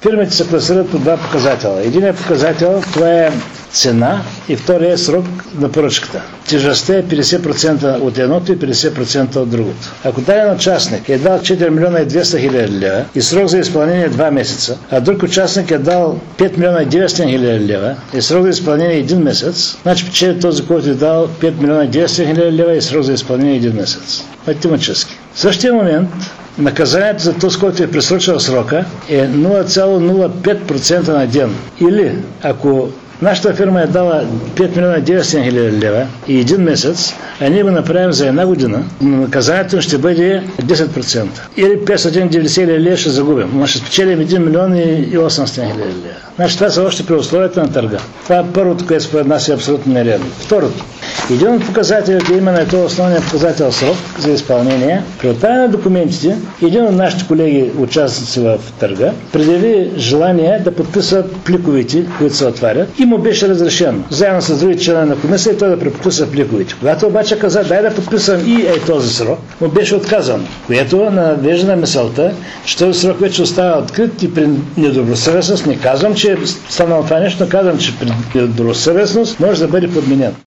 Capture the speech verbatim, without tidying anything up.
Фирмите се класират по два показателя. Единият показател, това е цена, и втория е срок на поръчката. Тежестта е петдесет процента от едното и петдесет процента от другото. Ако даден участник е дал четири милиона и двеста хиляди лева и срок за изпълнение два месеца, а друг участник е дал пет милиона и деветстотин хиляди лева и срок за изпълнение един месец, значи печели този, който е дал пет милиона и деветстотин хиляди лева и срок за изпълнение един месец. Математически. В същия момент наказанието за този, който е пресрочил срока, е нула цяло нула пет процента на ден. Или ако нашата фирма е дала пет милиона и деветстотин хиляди лева и един месец, а ние го направим за една година, но наказанието ще бъде десет процента. Или петстотин и деветдесет хиляди лева ще загубим, но ще спечелим един милион и осемстотин хиляди лева. Значи това са още при условията на търга. Това е първото, което според нас е абсолютно нередно. Второто. Един от показателите именно е този основният показател срок за изпълнение. При отваряне на документите, един от нашите колеги, участници в търга, предяви желание да подписва пликовете, които се отварят, и му беше разрешено. Заедно с други членове на комисия той да преподписва пликовете. Когато обаче каза, дай да подписвам и е този срок, му беше отказано, което навежда на мисълта, че този срок вече остава открит и при недобросъвестност, не казвам, че е станало това нещо, но казвам, че при недобросъвестност може да бъде подменен.